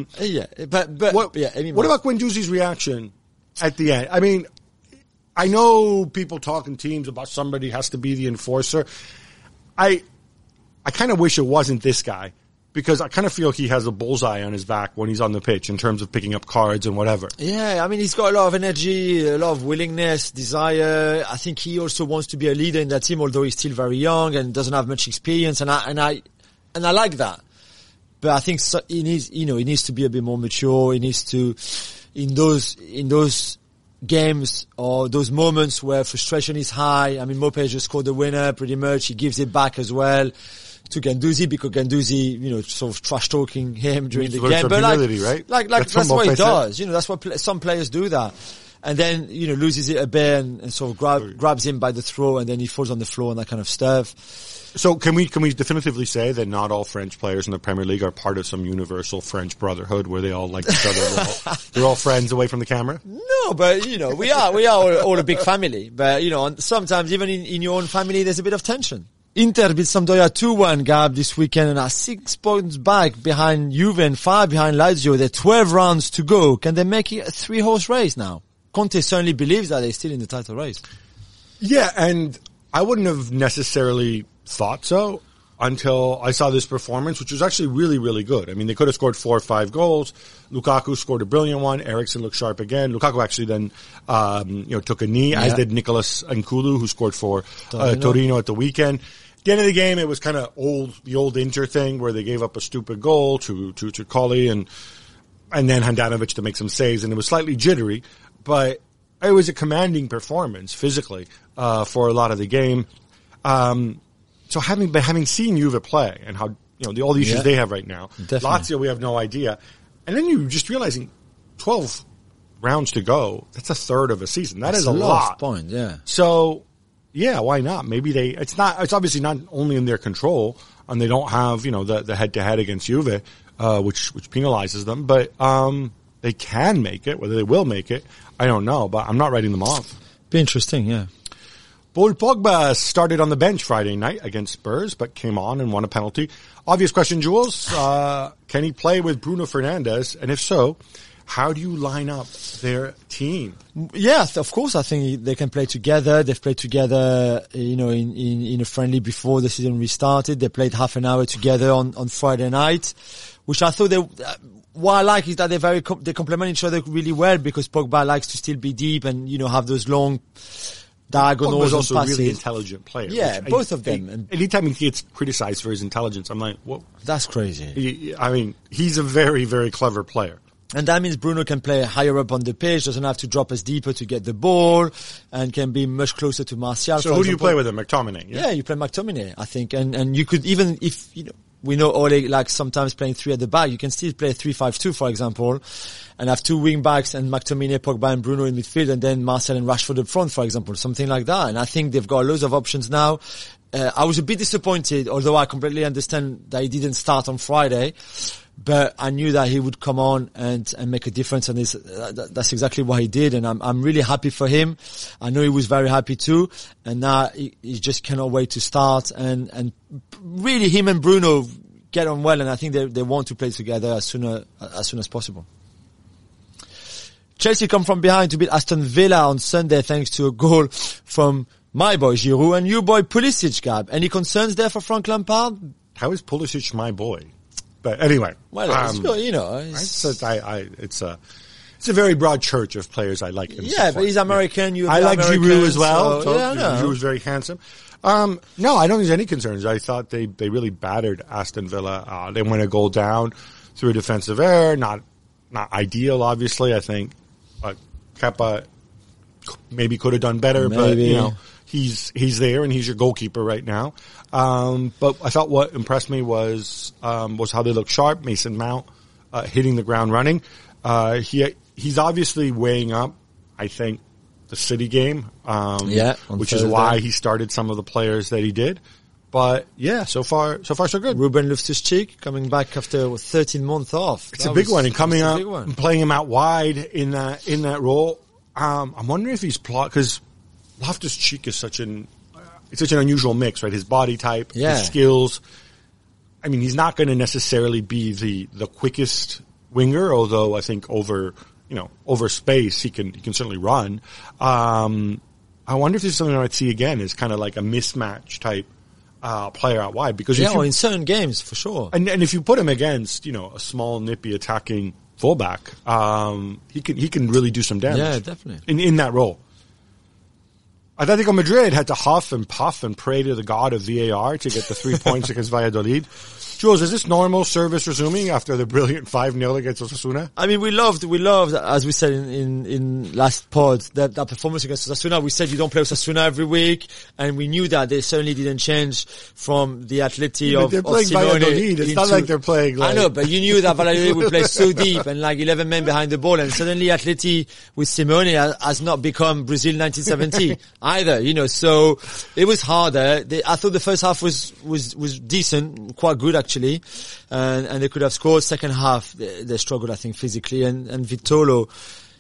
What about Guendouzi's reaction at the end? I mean, I know people talk in teams about somebody has to be the enforcer. I kind of wish it wasn't this guy, because I kind of feel he has a bullseye on his back when he's on the pitch in terms of picking up cards and whatever. Yeah, I mean, he's got a lot of energy, a lot of willingness, desire. I think he also wants to be a leader in that team, although he's still very young and doesn't have much experience. And I like that. But I think he needs to be a bit more mature. He needs to, in those games or those moments where frustration is high. I mean, Mopé just scored the winner pretty much. He gives it back as well to Guendouzi, because Guendouzi, sort of trash talking him during the game. But right? That's what he does. That's what some players do that. And then, loses it a bit and sort of grabs him by the throat, and then he falls on the floor and that kind of stuff. So can we definitively say that not all French players in the Premier League are part of some universal French brotherhood where they all like each other? They're all friends away from the camera? No, but we are all a big family. But sometimes even in your own family, there's a bit of tension. Inter beat Sampdoria 2-1, Gab, this weekend, and are 6 points back behind Juve and 5 behind Lazio. They're 12 rounds to go. Can they make it a 3-horse race now? Conte certainly believes that they're still in the title race. Yeah, and I wouldn't have necessarily thought so until I saw this performance, which was actually really, really good. I mean, they could have scored 4 or 5 goals. Lukaku scored a brilliant one. Eriksen looked sharp again. Lukaku actually then, took a knee, as did Nicolas Nkulu, who scored for Torino at the weekend. At the end of the game, it was kind of the old Inter thing where they gave up a stupid goal to Colli and then Handanovic to make some saves, and it was slightly jittery, but it was a commanding performance physically, for a lot of the game. So having seen Juve play and how, all the issues they have right now, definitely. Lazio, we have no idea. And then you just realizing 12 rounds to go, that's a third of a season. That's a lot. Point, yeah. So, yeah, why not? Maybe it's obviously not only in their control, and they don't have, the head-to-head against Juve, which penalizes them, but, they can make it. Whether they will make it, I don't know, but I'm not writing them off. Be interesting, yeah. Paul Pogba started on the bench Friday night against Spurs, but came on and won a penalty. Obvious question, Jules. Can he play with Bruno Fernandes? And if so, how do you line up their team? Yeah, of course. I think they can play together. They've played together, in a friendly before the season restarted. They played half an hour together on Friday night, which I thought what I like is that they complement each other really well, because Pogba likes to still be deep and, have those long diagonals. Pogba's also passes. A really intelligent player. Yeah, both of them. And anytime he gets criticized for his intelligence, I'm like, whoa. That's crazy. He's a very, very clever player. And that means Bruno can play higher up on the pitch, doesn't have to drop as deeper to get the ball, and can be much closer to Martial. So who do you play with him? McTominay? Yeah, you play McTominay, I think. And you could, even if, we know Ole likes sometimes playing 3 at the back, you can still play 3-5-2, for example, and have 2 wing backs and McTominay, Pogba and Bruno in midfield, and then Martial and Rashford up front, for example, something like that. And I think they've got loads of options now. I was a bit disappointed, although I completely understand that he didn't start on Friday, but I knew that he would come on and make a difference, and that's exactly what he did, and I'm really happy for him. I know he was very happy too, and now he just cannot wait to start, and really him and Bruno get on well, and I think they want to play together as soon as possible. Chelsea come from behind to beat Aston Villa on Sunday thanks to a goal from my boy Giroud and your boy Pulisic, Gab. Any concerns there for Frank Lampard? How is Pulisic my boy? But anyway, well, it's a very broad church of players I like. Yeah, but he's American. I like Giroud as well. So, yeah, Giroud is very handsome. No, I don't think there's any concerns. I thought they really battered Aston Villa. They went a goal down through a defensive error. Not ideal, obviously. I think Kepa maybe could have done better, but he's there and he's your goalkeeper right now. But I thought what impressed me was how they looked sharp. Mason Mount, hitting the ground running. He's obviously weighing up, I think, the City game, which is why he started some of the players that he did. But yeah, so far so good. Ruben Loftus-Cheek coming back after 13 months off. It's a big one, and coming up and playing him out wide in that role. I'm wondering if he's because Loftus-Cheek is such an unusual mix, right? His body type, his skills. I mean, he's not going to necessarily be the quickest winger, although I think over space he can certainly run. I wonder if this is something I might see again, is kind of like a mismatch type player out wide, because in certain games for sure. And if you put him against a small nippy attacking fullback, he can really do some damage. Yeah, definitely. In that role. Atletico Madrid had to huff and puff and pray to the god of VAR to get the 3 points against Valladolid. Jules, is this normal service resuming after the brilliant 5-0 against Osasuna? I mean, we loved, as we said in last pod, that performance against Osasuna. We said you don't play Osasuna every week, and we knew that they certainly didn't change from the Atleti of they're playing Valladolid. It's not like they're playing I know, but you knew that Valladolid would play so deep and like 11 men behind the ball, and suddenly Atleti with Simeone has not become Brazil 1970 either, so it was harder. I thought the first half was decent, quite good actually, and they could have scored. Second half, they struggled, I think, physically, and Vitolo,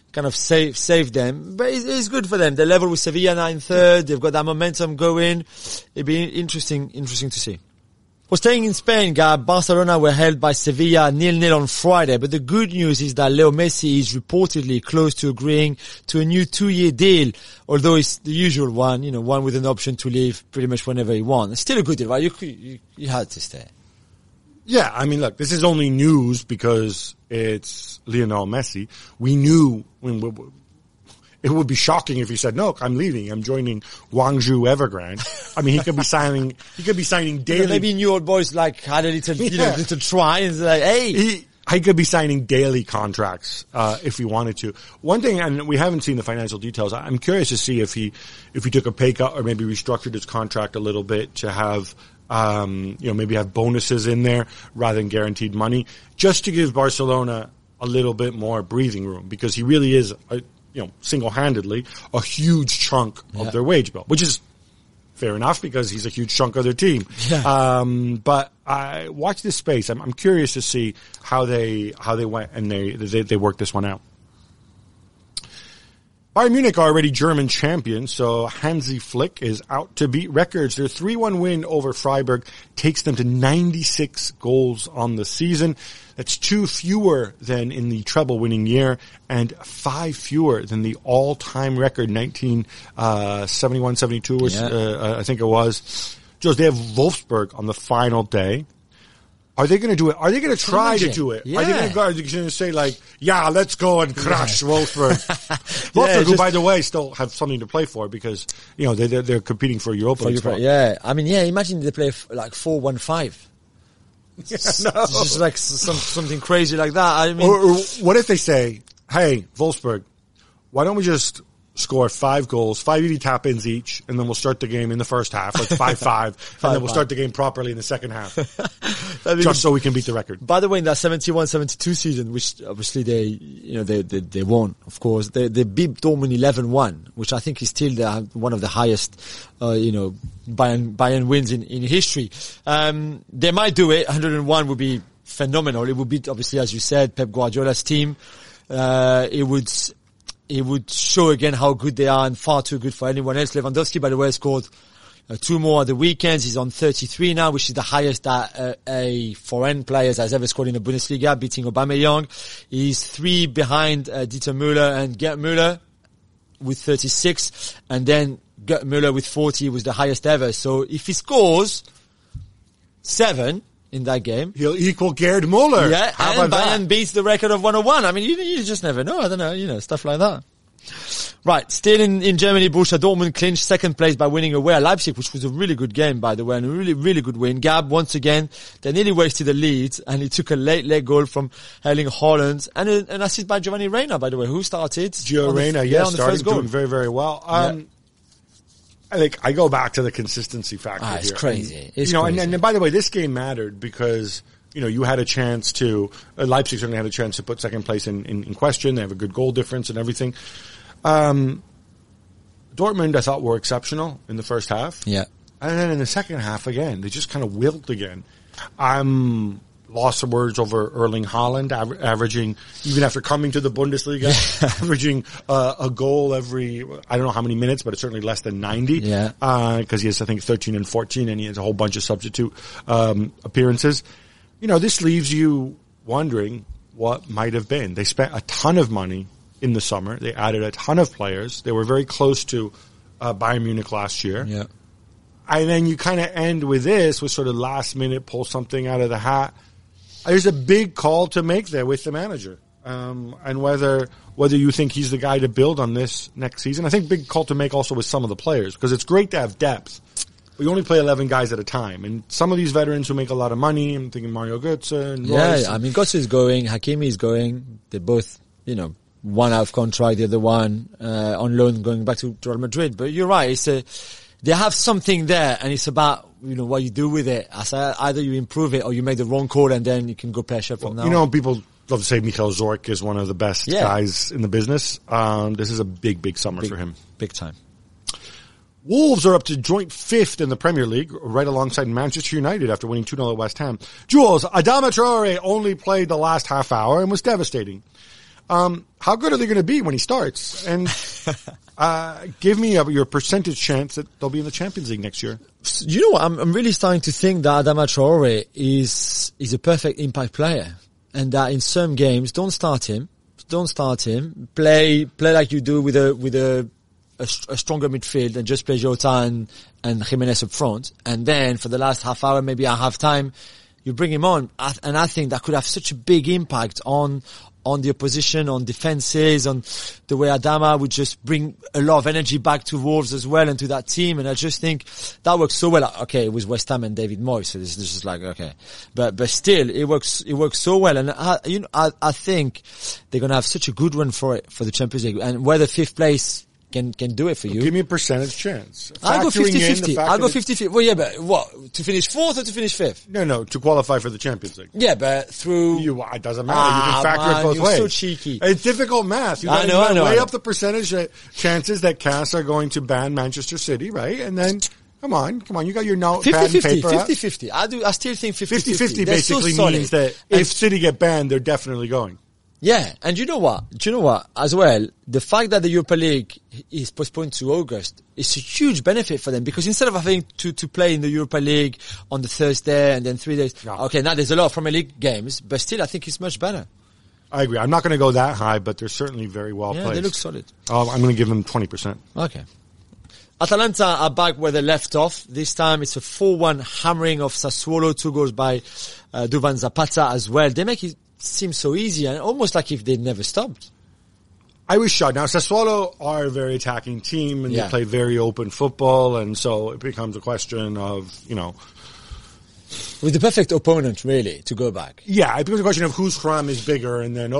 kind of save them. But it's good for them. They're level with Sevilla now in third. They've got that momentum going. It'd be interesting to see. Well, staying in Spain, Gab, Barcelona were held by Sevilla 0-0 on Friday, but the good news is that Leo Messi is reportedly close to agreeing to a new 2-year deal, although it's the usual one, one with an option to leave pretty much whenever he wants. It's still a good deal, right? You had to stay. Yeah, I mean, look, this is only news because it's Lionel Messi. We knew it would be shocking if he said, "No, I'm leaving. I'm joining Guangzhou Evergrande." I mean, he could be signing daily. Maybe new old boys had a little, little try and like, hey. He could be signing daily contracts, if he wanted to. One thing, and we haven't seen the financial details, I'm curious to see if he took a pay cut or maybe restructured his contract a little bit to have, maybe have bonuses in there rather than guaranteed money, just to give Barcelona a little bit more breathing room, because he really is, single-handedly a huge chunk of their wage bill, which is fair enough because he's a huge chunk of their team. Yeah. But I watch this space. I'm curious to see how they went and they worked this one out. Bayern Munich are already German champions, so Hansi Flick is out to beat records. Their 3-1 win over Freiburg takes them to 96 goals on the season. That's 2 fewer than in the treble-winning year and 5 fewer than the all-time record 1971-72, I think it was. Joe, they have Wolfsburg on the final day. Are they going to do it? Are they going to try to do it? Yeah. Are they going to say let's go and crush Wolfsburg? Wolfsburg, who by the way still have something to play for because, they're competing for Europa League spot. Yeah. I mean, imagine they play 4-1-5. It's just like something crazy like that. I mean, or what if they say, "Hey, Wolfsburg, why don't we just score 5 goals, 5 easy tap-ins each, and then we'll start the game in the first half, 5-5, and then we'll start the game properly in the second half, just so we can beat the record." By the way, in that 71-72 season, which obviously they won, of course, they beat Dortmund 11-1, which I think is still one of the highest, Bayern wins in history. They might do it. 101 would be phenomenal. It would beat, obviously, as you said, Pep Guardiola's team. It would show again how good they are and far too good for anyone else. Lewandowski, by the way, scored 2 more at the weekends. He's on 33 now, which is the highest that a foreign player has ever scored in the Bundesliga, beating Aubameyang. He's 3 behind Dieter Müller and Gerd Müller with 36, and then Gerd Müller with 40 was the highest ever. So if he scores 7 in that game, he'll equal Gerd Müller. Yeah, How and about Bayern that? beats the record of 101. I mean, you just never know. I don't know, stuff like that. Right, still in Germany, Borussia Dortmund clinched second place by winning away at Leipzig, which was a really good game, by the way, and a really, really good win. Gab, once again, they nearly wasted the lead, and he took a late goal from Erling Haaland, and an assist by Giovanni Reina, by the way, who started. Gio Reyna, started doing very, very well. I go back to the consistency factor here. It's crazy. It's crazy. And by the way, this game mattered because, you had a chance to, Leipzig certainly had a chance to put second place in question. They have a good goal difference and everything. Dortmund, I thought, were exceptional in the first half. Yeah. And then in the second half, again, they just kind of wilt again. I'm lost of words over Erling Haaland, averaging, even after coming to the Bundesliga, averaging a goal every, I don't know how many minutes, but it's certainly less than 90. Yeah. Because he has, I think, 13 and 14, and he has a whole bunch of substitute appearances. This leaves you wondering what might have been. They spent a ton of money in the summer. They added a ton of players. They were very close to Bayern Munich last year. Yeah. And then you kind of end with this, with sort of last minute, pull something out of the hat. There's a big call to make there with the manager. And whether you think he's the guy to build on this next season. I think big call to make also with some of the players, because it's great to have depth. But you only play 11 guys at a time. And some of these veterans who make a lot of money, I'm thinking Mario Götze and Royce. Yeah, I mean, Götze is going, Hakimi is going. They're both, one out of contract, the other one on loan going back to Real Madrid. But you're right, they have something there, and it's about what you do with it. Either you improve it or you make the wrong call, and then you can go play from now. People love to say Michael Zorc is one of the best guys in the business. This is a big summer for him. Big time. Wolves are up to joint 5th in the Premier League, right alongside Manchester United after winning 2-0 at West Ham. Jules, Adama Traore only played the last half hour and was devastating. How good are they going to be when he starts? And give me your percentage chance that they'll be in the Champions League next year. You know what? I'm really starting to think that Adama Traore is a perfect impact player, and that in some games, don't start him. Play like you do with a stronger midfield, and just play Jota and Jimenez up front. And then for the last half hour, maybe at half time, you bring him on. And I think that could have such a big impact on the opposition, on defenses, on the way Adama would just bring a lot of energy back to Wolves as well and to that team. And I just think that works so well. Okay, it was West Ham and David Moyes, so this is just like, okay. But still, it works so well. And I think they're going to have such a good run for the Champions League. And whether fifth place can do it for you. Give me a percentage chance. I'll go 50-50. I'll go 50-50. Well, yeah, but what? To finish fourth or to finish fifth? No, to qualify for the Champions League. Yeah, but through... It doesn't matter. You can factor it both ways. You're so cheeky. It's difficult math. You gotta weigh up the percentage chances that CAS are going to ban Manchester City, right? And then, come on. You got your pad and paper 50-50. I still think 50-50. 50-50 basically means that if City get banned, they're definitely going. Yeah, and you know what? As well, the fact that the Europa League is postponed to August is a huge benefit for them, because instead of having to play in the Europa League on the Thursday and then 3 days, okay, now there's a lot of Premier League games, but still I think it's much better. I agree. I'm not going to go that high, but they're certainly very well placed. Yeah, they look solid. I'm going to give them 20%. Okay. Atalanta are back where they left off. This time it's a 4-1 hammering of Sassuolo, 2 goals by Duvan Zapata as well. They make it seems so easy, and almost like if they'd never stopped. I was shocked. Now, Sassuolo are a very attacking team, and they play very open football, and so it becomes a question of, with the perfect opponent, really, to go back. Yeah, it becomes a question of whose crumb is bigger, and then,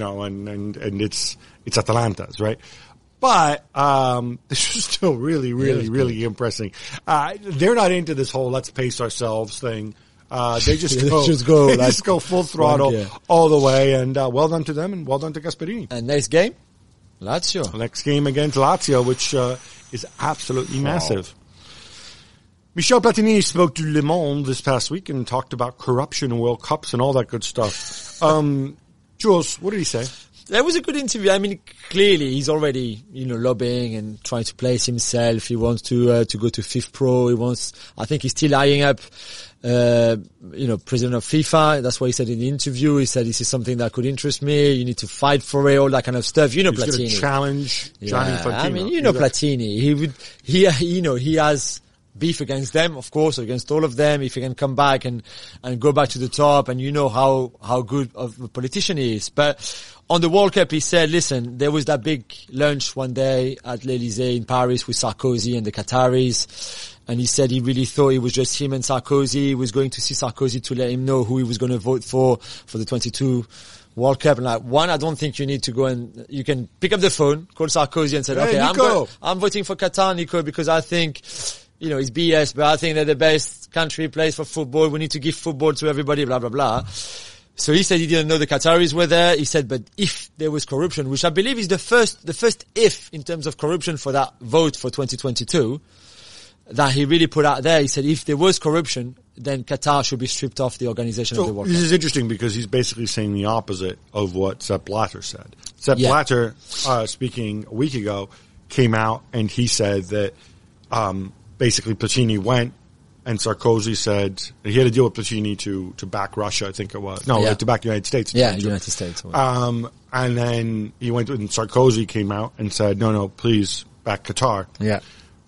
and it's Atalanta's, right? But this is still really, really, really impressive. They're not into this whole let's pace ourselves thing. They just go full throttle all the way, and well done to them, and well done to Gasperini. And next game, Lazio. Next game against Lazio, which is absolutely massive. Michel Platini spoke to Le Monde this past week and talked about corruption in World Cups and all that good stuff. Jules, what did he say? That was a good interview. I mean, clearly he's already, lobbying and trying to place himself. He wants to go to Fifth Pro. I think he's still eyeing up, president of FIFA. That's what he said in the interview. He said, this is something that could interest me. You need to fight for it, all that kind of stuff. He's Platini. Going to challenge Gianni Infantino. I mean, Platini. He has beef against them, of course, against all of them. If he can come back and go back to the top, and how good of a politician he is. But on the World Cup, he said, listen, there was that big lunch one day at l'Elysée in Paris with Sarkozy and the Qataris. And he said he really thought it was just him and Sarkozy. He was going to see Sarkozy to let him know who he was going to vote for the 22 World Cup. And I don't think you need to go and you can pick up the phone, call Sarkozy and say, okay, I'm voting for Qatar, Nico, because I think, it's BS, but I think they're the best country place for football. We need to give football to everybody, blah, blah, blah. So he said he didn't know the Qataris were there. He said, but if there was corruption, which I believe is the first if in terms of corruption for that vote for 2022, that he really put out there. He said, if there was corruption, then Qatar should be stripped off the organization of the World Cup. This is interesting because he's basically saying the opposite of what Sepp Blatter said. Sepp Blatter, speaking a week ago, came out and he said that, basically Platini went, and Sarkozy said he had to deal with Platini to back Russia, I think it was. No, to back the United States. Yeah, United States. And then he went and Sarkozy came out and said, no, please back Qatar. Yeah.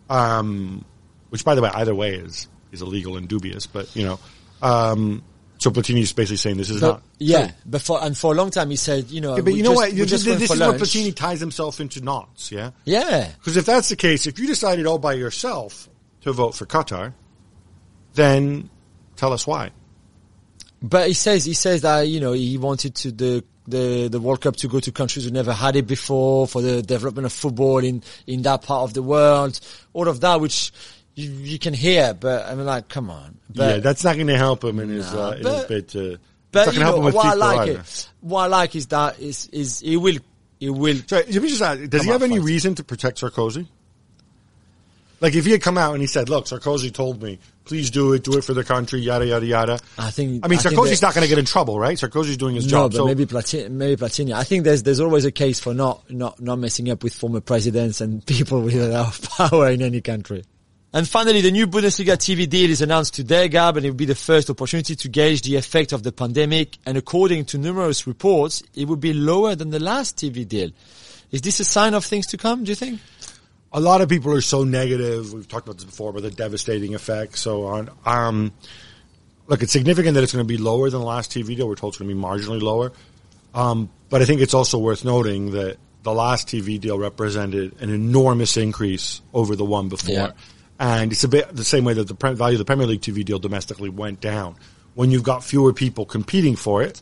Which, by the way, either way is illegal and dubious, but, so Platini's basically saying this is not Yeah, true. but for a long time he said, but you know what? This is where Platini ties himself into knots, yeah? Yeah. Because if that's the case, if you decided all by yourself to vote for Qatar, then tell us why. But he says that, he wanted the World Cup to go to countries who never had it before, for the development of football in that part of the world, all of that, which you can hear, but I mean, like, come on. But, that's not going to help him in his bid to. But what I like is that he will. Sorry, let me just ask, does he have any reason to protect Sarkozy? Like if he had come out and he said, look, Sarkozy told me, please do it for the country, yada, yada, yada. Sarkozy's not going to get in trouble, right? Sarkozy's doing his job. No, but maybe Platini. I think there's always a case for not messing up with former presidents and people with a lot of power in any country. And finally, the new Bundesliga TV deal is announced today, Gab, and it will be the first opportunity to gauge the effect of the pandemic. And according to numerous reports, it will be lower than the last TV deal. Is this a sign of things to come, do you think? A lot of people are so negative. We've talked about this before, about the devastating effect, so on. Look, it's significant that it's going to be lower than the last TV deal. We're told it's going to be marginally lower. But I think it's also worth noting that the last TV deal represented an enormous increase over the one before. Yeah. And it's a bit the same way that the value of the Premier League TV deal domestically went down. When you've got fewer people competing for it,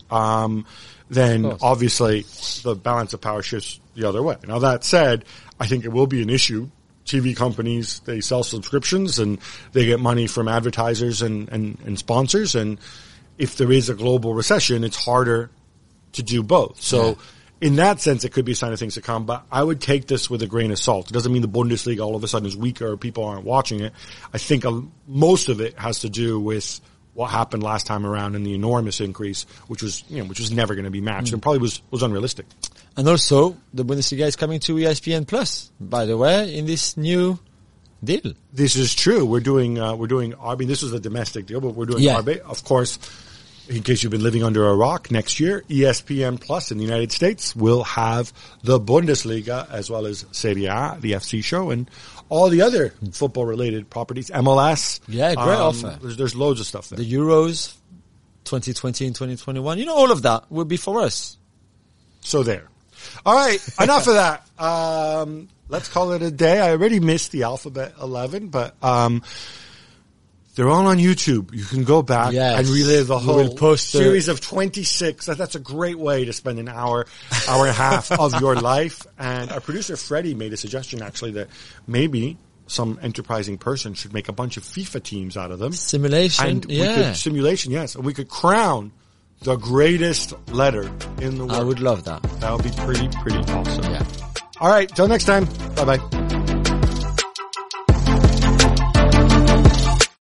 then obviously the balance of power shifts the other way. Now that said, I think it will be an issue. TV companies, they sell subscriptions and they get money from advertisers and sponsors. And if there is a global recession, it's harder to do both. So in that sense, it could be a sign of things to come, but I would take this with a grain of salt. It doesn't mean the Bundesliga all of a sudden is weaker or people aren't watching it. I think most of it has to do with what happened last time around and the enormous increase, which was never going to be matched and probably was unrealistic. And also, the Bundesliga is coming to ESPN Plus, by the way, in this new deal. This is true. We're doing, this was a domestic deal, but we're doing RB. Of course, in case you've been living under a rock, next year, ESPN Plus in the United States will have the Bundesliga as well as Serie A, the FC show, and all the other football-related properties, MLS. Yeah, great offer. There's loads of stuff there. The Euros, 2020 and 2021, all of that will be for us. So there. All right, enough of that. Let's call it a day. I already missed the Alphabet 11, but they're all on YouTube. You can go back and relive the whole series of 26. That's a great way to spend an hour and a half of your life. And our producer, Freddie, made a suggestion, actually, that maybe some enterprising person should make a bunch of FIFA teams out of them. Simulation, simulation, yes. And we could crown the greatest letter in the world. I would love that. That would be pretty awesome. Yeah. All right, till next time. Bye-bye.